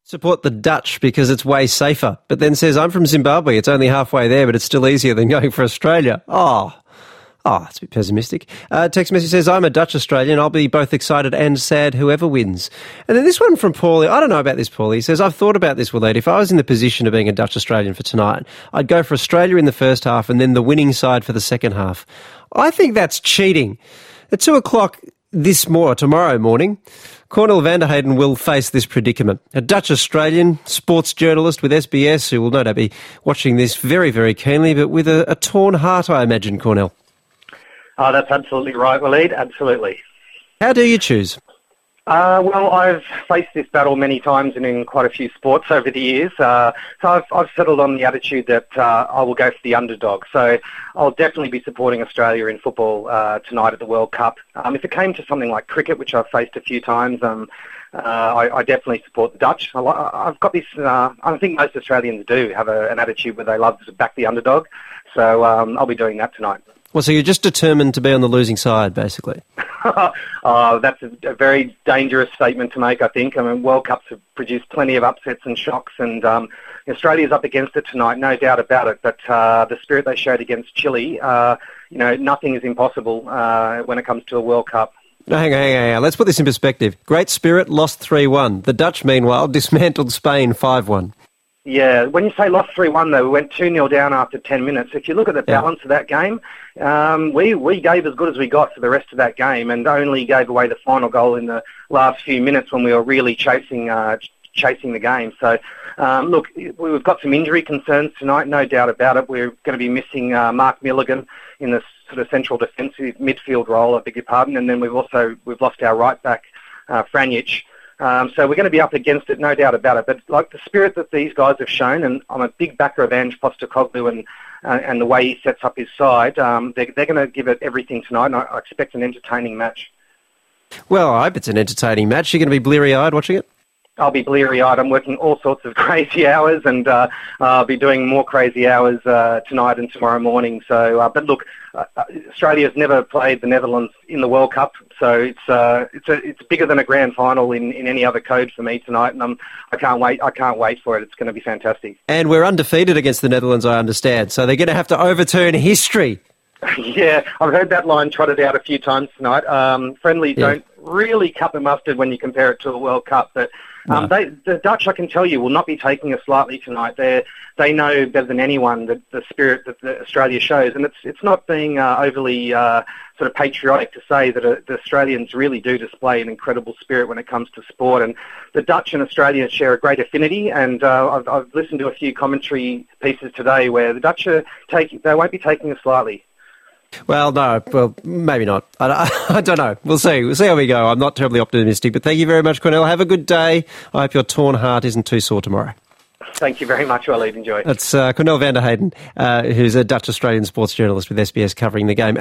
Support the Dutch because it's way safer, but then says, I'm from Zimbabwe, it's only halfway there, but it's still easier than going for Australia. That's a bit pessimistic. Text message says, I'm a Dutch Australian. I'll be both excited and sad whoever wins. And then this one from Paulie. I don't know about this, Paulie. He says, I've thought about this, Waleed. If I was in the position of being a Dutch Australian for tonight, I'd go for Australia in the first half and then the winning side for the second half. I think that's cheating. At 2 o'clock tomorrow morning, Cornel van der Hayden will face this predicament. A Dutch Australian sports journalist with SBS who will no doubt be watching this very, very keenly, but with a torn heart, I imagine, Cornel. Oh, that's absolutely right, Waleed, absolutely. How do you choose? Well, I've faced this battle many times and in quite a few sports over the years. So I've settled on the attitude that I will go for the underdog. So I'll definitely be supporting Australia in football tonight at the World Cup. If it came to something like cricket, which I've faced a few times, I definitely support the Dutch. I've got this, I think most Australians do have an attitude where they love to back the underdog. So I'll be doing that tonight. Well, so you're just determined to be on the losing side, basically? That's a very dangerous statement to make, I think. I mean, World Cups have produced plenty of upsets and shocks, and Australia's up against it tonight, no doubt about it. But the spirit they showed against Chile, nothing is impossible when it comes to a World Cup. No, hang on. Let's put this in perspective. Great Spirit lost 3-1. The Dutch, meanwhile, dismantled Spain 5-1. Yeah, when you say lost 3-1, though, we went 2-0 down after 10 minutes. If you look at the balance of that game, we gave as good as we got for the rest of that game and only gave away the final goal in the last few minutes when we were really chasing the game. So, look, we've got some injury concerns tonight, no doubt about it. We're going to be missing Mark Milligan in the sort of central defensive midfield role, I beg your pardon, and then we've lost our right back, Franjic. So we're going to be up against it, no doubt about it. But like the spirit that these guys have shown, and I'm a big backer of Ange Postecoglou and the way he sets up his side, they're going to give it everything tonight, and I expect an entertaining match. Well, I hope it's an entertaining match. You're going to be bleary-eyed watching it? I'll be bleary-eyed. I'm working all sorts of crazy hours, and I'll be doing more crazy hours tonight and tomorrow morning. So, but look, Australia's never played the Netherlands in the World Cup, so it's bigger than a grand final in any other code for me tonight, and I can't wait. I can't wait for it. It's going to be fantastic. And we're undefeated against the Netherlands, I understand. So they're going to have to overturn history. Yeah, I've heard that line trotted out a few times tonight. Friendlies don't really cut the mustard when you compare it to a World Cup, but the Dutch, I can tell you, will not be taking us lightly tonight. They know better than anyone the spirit that Australia shows, and it's not being overly sort of patriotic to say that the Australians really do display an incredible spirit when it comes to sport, and the Dutch and Australia share a great affinity, and I've listened to a few commentary pieces today where the Dutch they won't be taking us lightly. Well, no. Well, maybe not. I don't know. We'll see. We'll see how we go. I'm not terribly optimistic, but thank you very much, Cornel. Have a good day. I hope your torn heart isn't too sore tomorrow. Thank you very much, Waleed. Enjoy. That's Cornel van der Hayden, who's a Dutch-Australian sports journalist with SBS covering the game.